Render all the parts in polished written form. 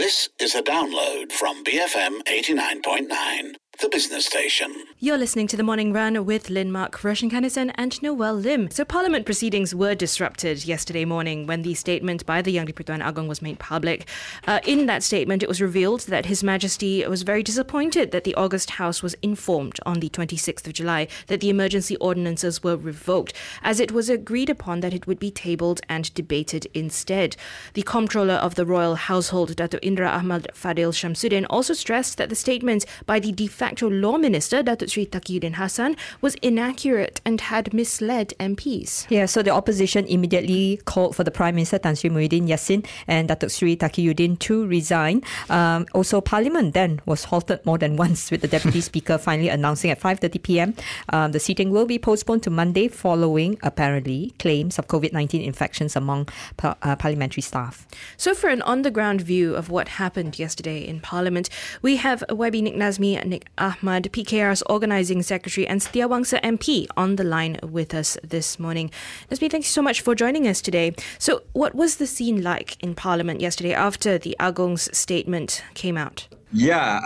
This is a download from BFM 89.9, the business station. You're listening to The Morning Run with Lynn Mark, Roshan Kennison and Noel Lim. So Parliament proceedings were disrupted yesterday morning when the statement by the Yang di-Pertuan Agong was made public. In that statement, it was revealed that His Majesty was very disappointed that the August House was informed on the 26th of July that the emergency ordinances were revoked, as it was agreed upon that it would be tabled and debated instead. The Comptroller of the Royal Household, Datuk Indra Ahmad Fadil Shamsuddin, also stressed that the statement by the de facto Law Minister, Datuk Sri Taqiyuddin Hassan, was inaccurate and had misled MPs. Yeah, so the opposition immediately called for the Prime Minister Tan Sri Muhyiddin Yassin and Datuk Sri Taqiyuddin to resign. Also, Parliament then was halted more than once, with the Deputy Speaker finally announcing at 5:30 p.m. The sitting will be postponed to Monday following, apparently, claims of COVID-19 infections among parliamentary staff. So for an on-the-ground view of what happened yesterday in Parliament, we have YB Nik Nazmi, Nik Ahmad, PKR's Organising Secretary and Setiawangsa MP on the line with us this morning. Nazmi, thank you so much for joining us today. So what was the scene like in Parliament yesterday after the Agong's statement came out? Yeah,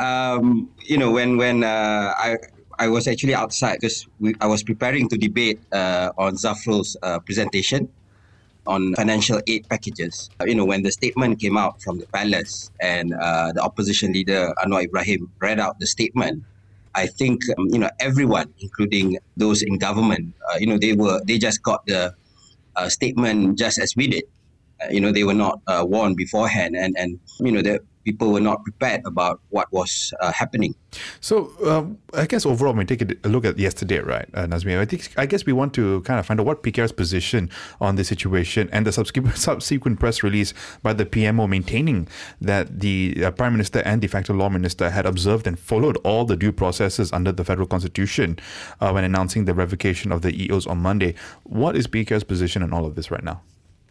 when I was actually outside because I was preparing to debate on Zafrul's presentation on financial aid packages. When the statement came out from the palace and the opposition leader Anwar Ibrahim read out the statement, I think everyone, including those in government, they just got the statement just as we did. They were not warned beforehand, and the people were not prepared about what was happening. So I guess overall, when we take a look at yesterday, right, Nazmi, I guess we want to kind of find out what PKR's position on the situation and the subsequent press release by the PMO maintaining that the Prime Minister and de facto Law Minister had observed and followed all the due processes under the Federal Constitution when announcing the revocation of the EOs on Monday. What is PKR's position on all of this right now?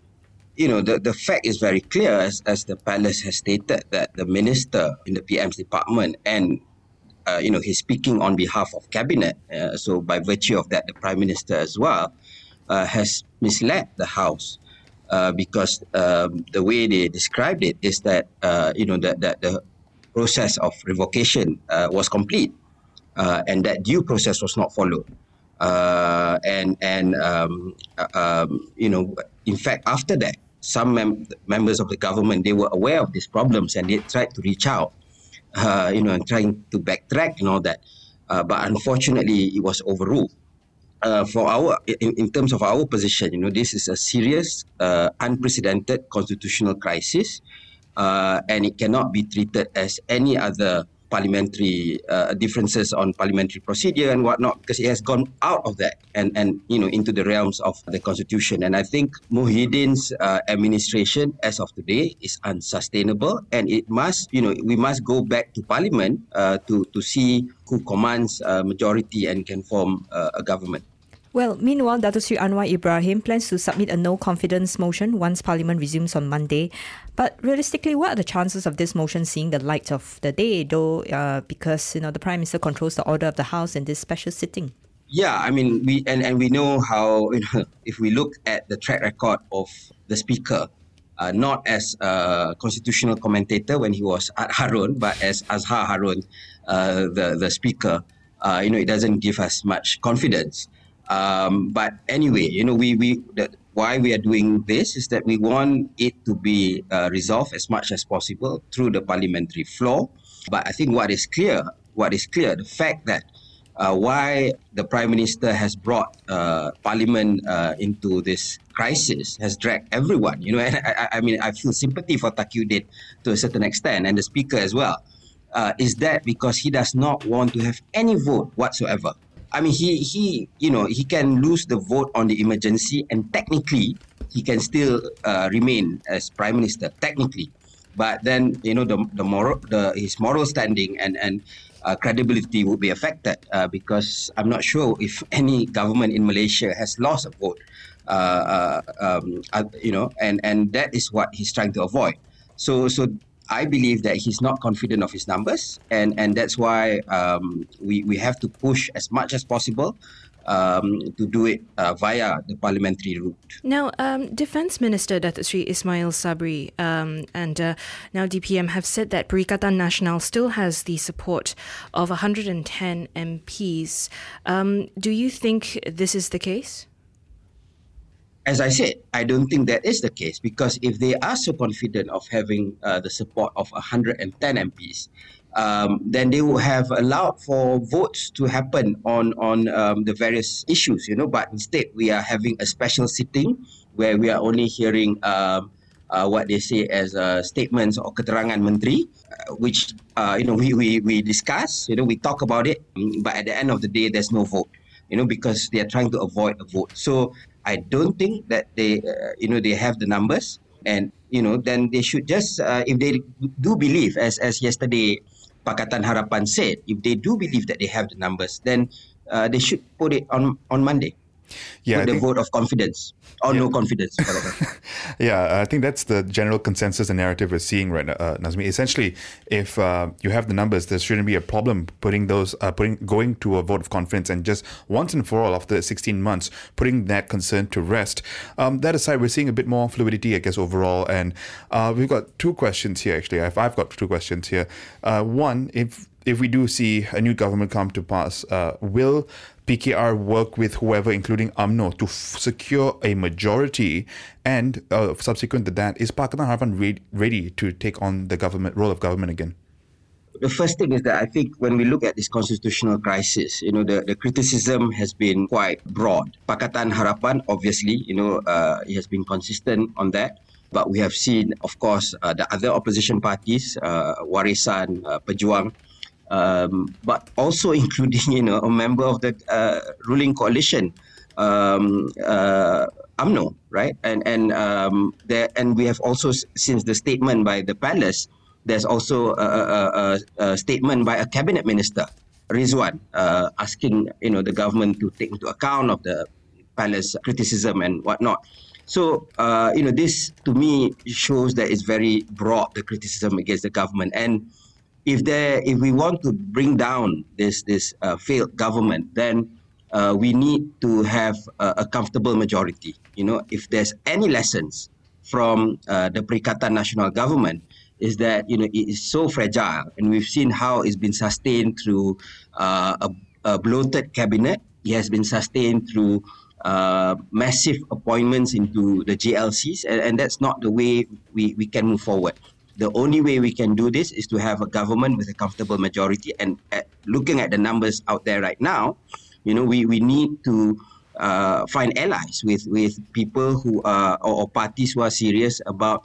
The fact is very clear, as the palace has stated, that the minister in the PM's department and, he's speaking on behalf of cabinet. So by virtue of that, the Prime Minister as well has misled the House because the way they described it is that, that the process of revocation was complete and that due process was not followed. In fact, after that, some members of the government, they were aware of these problems and they tried to reach out, and trying to backtrack and all that. But unfortunately, it was overruled. In terms of our position, this is a serious, unprecedented constitutional crisis, and it cannot be treated as any other parliamentary differences on parliamentary procedure and whatnot, because it has gone out of that and into the realms of the constitution. And I think Muhyiddin's administration as of today is unsustainable, and it must, we must go back to parliament to see who commands majority and can form a government. Well, meanwhile, Datuk Sri Anwar Ibrahim plans to submit a no-confidence motion once Parliament resumes on Monday. But realistically, what are the chances of this motion seeing the light of the day, though, because the Prime Minister controls the order of the House in this special sitting? Yeah, I mean, we know how, if we look at the track record of the Speaker, not as a constitutional commentator when he was at Harun, but as Azhar Harun, the Speaker, it doesn't give us much confidence. But anyway, why we are doing this is that we want it to be resolved as much as possible through the parliamentary floor. But I think what is clear, the fact that why the Prime Minister has brought Parliament into this crisis has dragged everyone. And I feel sympathy for Taqiyuddin to a certain extent, and the Speaker as well. Is that because he does not want to have any vote whatsoever. I mean, he can lose the vote on the emergency, and technically he can still remain as Prime Minister, technically. But then, his moral standing and credibility would be affected because I'm not sure if any government in Malaysia has lost a vote, and that is what he's trying to avoid. So I believe that he's not confident of his numbers, and that's why we have to push as much as possible to do it via the parliamentary route. Now, Defence Minister Datuk Seri Ismail Sabri and now DPM have said that Perikatan Nasional still has the support of 110 MPs. Do you think this is the case? As I said, I don't think that is the case, because if they are so confident of having the support of 110 MPs, then they would have allowed for votes to happen on the various issues, But instead, we are having a special sitting where we are only hearing what they say as statements or keterangan menteri, which we discuss, we talk about it, but at the end of the day, there's no vote, because they are trying to avoid a vote. So I don't think that they have the numbers, and then they should just if they do believe, as yesterday Pakatan Harapan said, if they do believe that they have the numbers, then they should put it on Monday. Yeah, with the vote of confidence or no confidence. Yeah, I think that's the general consensus and narrative we're seeing right now, Nazmi. Essentially, if you have the numbers, there shouldn't be a problem going to a vote of confidence and just once and for all, after 16 months, putting that concern to rest. That aside, we're seeing a bit more fluidity, I guess, overall. And we've got two questions here, actually. I've got two questions here. One, if we do see a new government come to pass, will PKR work with whoever, including UMNO, to secure a majority? And subsequent to that, is Pakatan Harapan ready to take on the role of government again? The first thing is that I think when we look at this constitutional crisis, the criticism has been quite broad. Pakatan Harapan, obviously, it has been consistent on that. But we have seen, of course, the other opposition parties, Warisan, Pejuang, but also including, a member of the ruling coalition, UMNO, right? And we have also, since the statement by the palace, there's also a statement by a cabinet minister, Rizwan, asking the government to take into account of the palace criticism and whatnot. So this to me shows that it's very broad, the criticism against the government. And if we want to bring down this failed government, then we need to have a comfortable majority. If there's any lessons from the Perikatan Nasional government, is that it is so fragile, and we've seen how it's been sustained through a bloated cabinet. It has been sustained through massive appointments into the JLCs, and that's not the way we can move forward. The only way we can do this is to have a government with a comfortable majority. And looking at the numbers out there right now, we need to find allies with people who are or parties who are serious about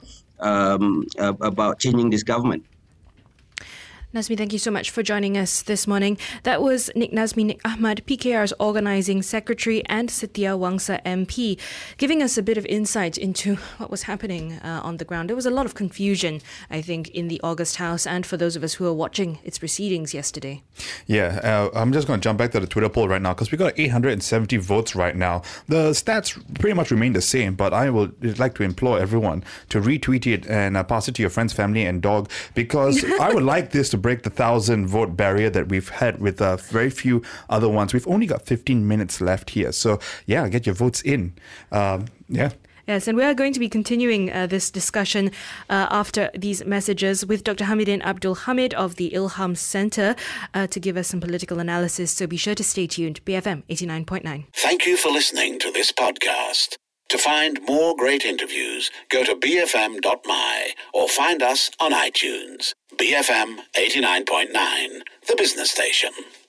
changing this government. Nazmi, thank you so much for joining us this morning. That was Nik Ahmad, PKR's Organising Secretary, and Setia Wangsa MP, giving us a bit of insight into what was happening on the ground. There was a lot of confusion, I think, in the August House, and for those of us who were watching its proceedings yesterday. Yeah, I'm just going to jump back to the Twitter poll right now, because we got 870 votes right now. The stats pretty much remain the same, but I would like to implore everyone to retweet it and pass it to your friends, family, and dog, because I would like this to break the 1,000 vote barrier that we've had with very few other ones. We've only got 15 minutes left here. So, yeah, get your votes in. Yes, and we are going to be continuing this discussion after these messages with Dr. Hamidin Abdul Hamid of the Ilham Centre to give us some political analysis. So be sure to stay tuned. BFM 89.9. Thank you for listening to this podcast. To find more great interviews, go to bfm.my or find us on iTunes. BFM 89.9, the business station.